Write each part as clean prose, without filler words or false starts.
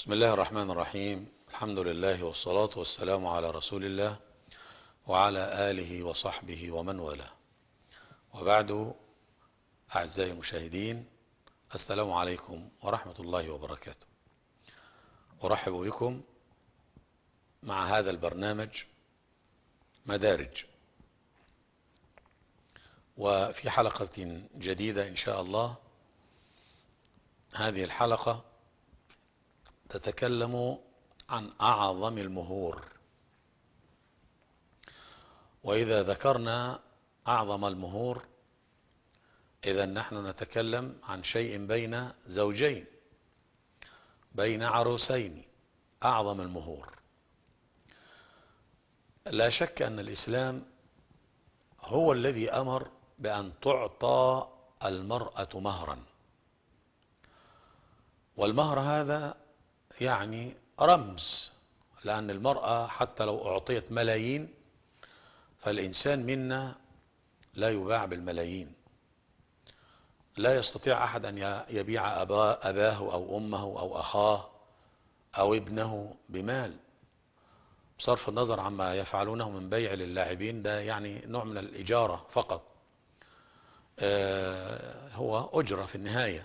بسم الله الرحمن الرحيم. الحمد لله والصلاة والسلام على رسول الله وعلى آله وصحبه ومن والاه، وبعد. أعزائي المشاهدين، السلام عليكم ورحمة الله وبركاته. أرحب بكم مع هذا البرنامج مدارج، وفي حلقة جديدة إن شاء الله. هذه الحلقة تتكلم عن أعظم المهور، وإذا ذكرنا أعظم المهور إذا نحن نتكلم عن شيء بين زوجين، بين عروسين. أعظم المهور، لا شك أن الإسلام هو الذي أمر بأن تعطى المرأة مهرا، والمهر هذا يعني رمز، لأن المرأة حتى لو أعطيت ملايين فالإنسان منا لا يباع بالملايين. لا يستطيع أحد أن يبيع أباه أو أمه أو أخاه أو ابنه بمال، بصرف النظر عما يفعلونه من بيع للاعبين، ده يعني نوع من الإجارة فقط، هو أجرة في النهاية.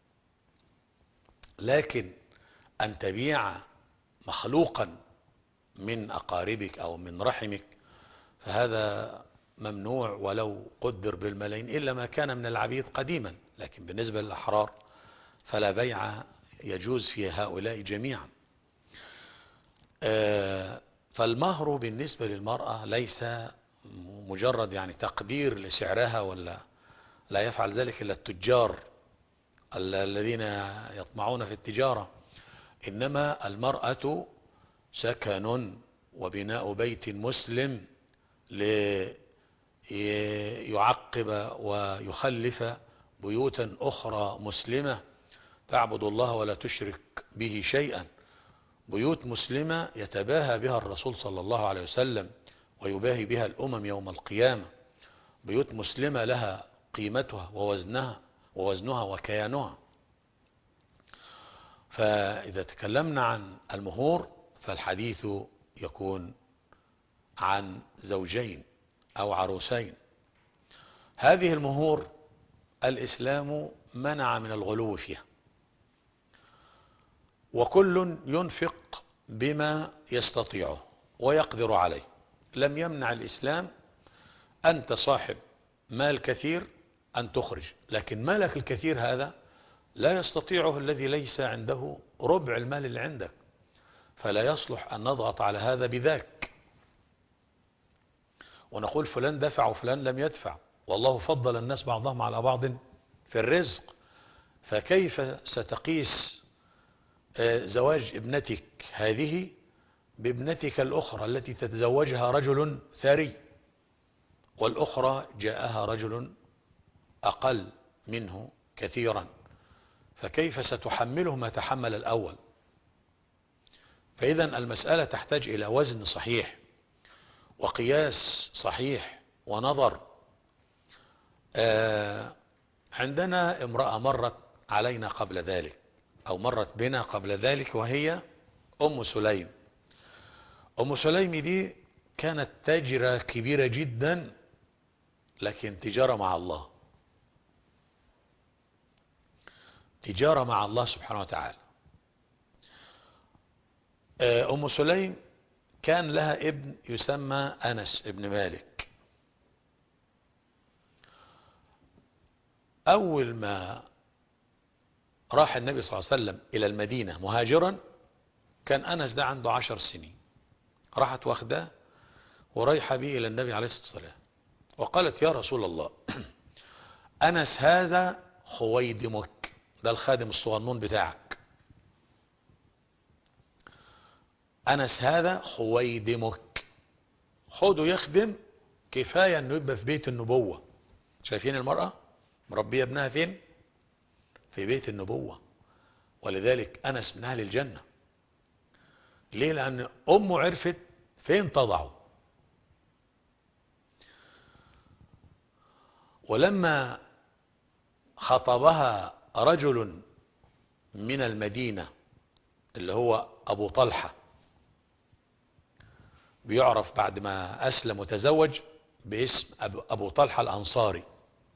لكن أن تبيع مخلوقا من أقاربك أو من رحمك فهذا ممنوع ولو قدر بالملايين، إلا ما كان من العبيد قديما، لكن بالنسبة للأحرار فلا بيع يجوز في هؤلاء جميعا. فالمهر بالنسبة للمرأة ليس مجرد يعني تقدير لسعرها، ولا لا يفعل ذلك إلا التجار الذين يطمعون في التجارة، إنما المرأة سكن وبناء بيت مسلم ليعقب ويخلف بيوتا أخرى مسلمة تعبد الله ولا تشرك به شيئا، بيوت مسلمة يتباهى بها الرسول صلى الله عليه وسلم ويباهي بها الأمم يوم القيامة، بيوت مسلمة لها قيمتها ووزنها وكيانها. فإذا تكلمنا عن المهور فالحديث يكون عن زوجين أو عروسين. هذه المهور الإسلام منع من الغلو فيها، وكل ينفق بما يستطيعه ويقدر عليه. لم يمنع الإسلام أنت صاحب مال كثير أن تخرج، لكن مالك الكثير هذا لا يستطيعه الذي ليس عنده ربع المال اللي عندك، فلا يصلح أن نضغط على هذا بذاك ونقول فلان دفع وفلان لم يدفع، والله فضل الناس بعضهم على بعض في الرزق. فكيف ستقيس زواج ابنتك هذه بابنتك الأخرى التي تتزوجها رجل ثري، والأخرى جاءها رجل أقل منه كثيرا، فكيف ستحمله ما تحمل الأول؟ فإذا المسألة تحتاج إلى وزن صحيح وقياس صحيح ونظر. عندنا امرأة مرت علينا قبل ذلك أو مرت بنا قبل ذلك، وهي أم سليم. أم سليم دي كانت تاجرة كبيرة جدا، لكن تجارة مع الله، تجارة مع الله سبحانه وتعالى. أم سليم كان لها ابن يسمى أنس ابن مالك. أول ما راح النبي صلى الله عليه وسلم إلى المدينة مهاجرا كان أنس ده عنده 10 سنين، راحت واخده ورايحة به إلى النبي عليه الصلاة والسلام وقالت: يا رسول الله، أنس هذا خويدمك، ده الخادم الصغنون بتاعك، أنس هذا خويدمك، خده يخدم، كفاية أنه يبقى في بيت النبوة. شايفين المرأة مربية ابنها فين؟ في بيت النبوة، ولذلك أنس من أهل الجنة. ليه؟ لأن أمه عرفت فين تضعه. ولما خطبها رجل من المدينة اللي هو أبو طلحة، بيعرف بعد ما أسلم وتزوج باسم أبو طلحة الأنصاري.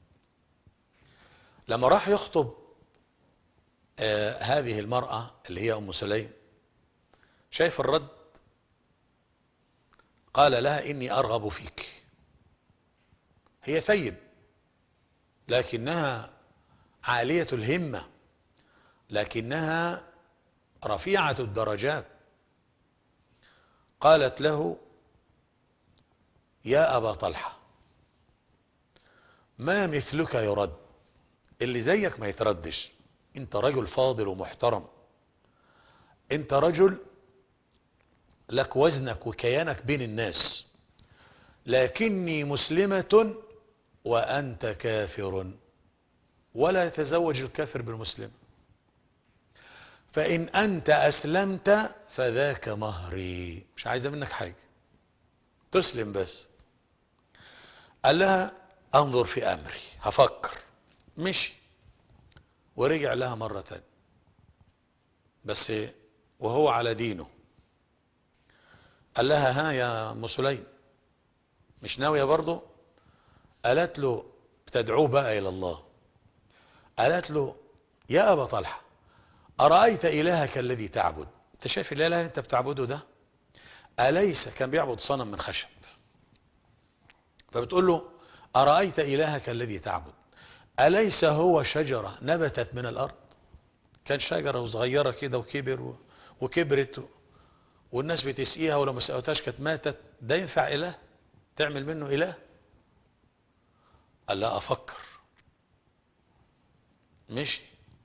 لما راح يخطب هذه المرأة اللي هي أم سليم، شايف الرد؟ قال لها إني أرغب فيك. هي ثيب لكنها عالية الهمة، لكنها رفيعة الدرجات. قالت له يا أبا طلحة ما مثلك يرد، اللي زيك ما يتردش، انت رجل فاضل ومحترم، انت رجل لك وزنك وكيانك بين الناس، لكني مسلمة وأنت كافر، ولا يتزوج الكافر بالمسلم، فإن أنت أسلمت فذاك مهري، مش عايزة منك حاجة، تسلم بس. قال لها أنظر في أمري هفكر. مشي ورجع لها مرة تانية، بس وهو على دينه. قال لها ها يا أم سليم مش ناوية برضه؟ قالت له بتدعوه بقى إلى الله. قالت له يا أبا طلحة أرأيت إلهك الذي تعبد، أنت شايف الإله اللي أنت بتعبده ده أليس كان بيعبد صنم من خشب؟ فبتقول له أرأيت إلهك الذي تعبد أليس هو شجرة نبتت من الأرض؟ كان شجرة وصغيرة كده وكبر وكبرت والناس بتسقيها، ولو ما سقوتهاش كانت ماتت، ده ينفع إله؟ تعمل منه إله؟ قال لا أفكر. مشي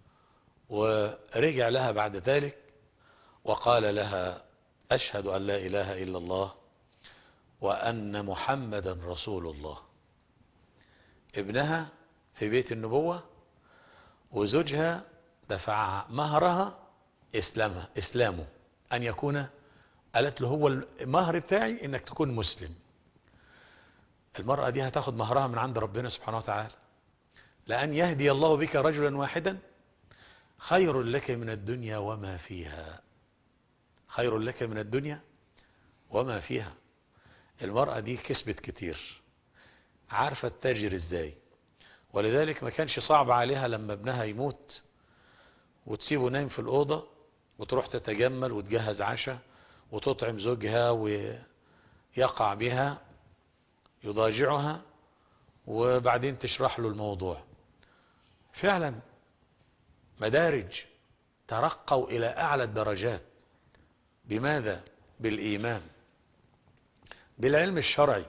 ورجع لها بعد ذلك وقال لها أشهد أن لا إله إلا الله وأن محمدا رسول الله. ابنها في بيت النبوة وزوجها دفع مهرها إسلامه أن يكون، قالت له هو المهر بتاعي إنك تكون مسلم. المرأة دي هتاخد مهرها من عند ربنا سبحانه وتعالى، لأن يهدي الله بك رجلا واحدا خير لك من الدنيا وما فيها، خير لك من الدنيا وما فيها. المرأة دي كسبت كتير، عارفة التاجر ازاي، ولذلك ما كانش صعب عليها لما ابنها يموت وتسيبه نايم في الأوضة وتروح تتجمل وتجهز عشاء وتطعم زوجها ويقع بها يضاجعها وبعدين تشرح له الموضوع. فعلا مدارج ترقوا إلى أعلى الدرجات. بماذا؟ بالإيمان، بالعلم الشرعي.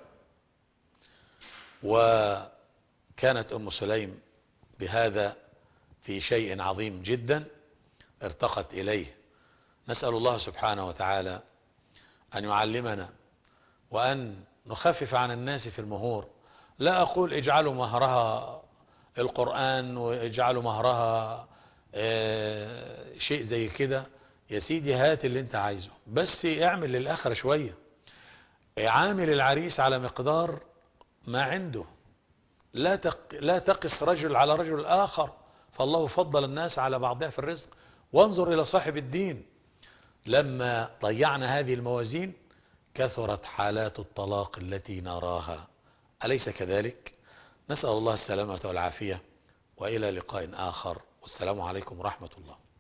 وكانت أم سليم بهذا في شيء عظيم جدا ارتقت إليه. نسأل الله سبحانه وتعالى أن يعلمنا وأن نخفف عن الناس في المهور. لا أقول اجعلوا مهرها القرآن واجعلوا مهرها شيء زي كده، يا سيدي هات اللي انت عايزه، بس اعمل للآخرة شوية. عامل العريس على مقدار ما عنده، لا تقس رجل على رجل آخر، فالله فضل الناس على بعضها في الرزق. وانظر إلى صاحب الدين، لما ضيعنا هذه الموازين كثرت حالات الطلاق التي نراها، أليس كذلك؟ نسأل الله السلامة والعافية، وإلى لقاء آخر، والسلام عليكم ورحمة الله.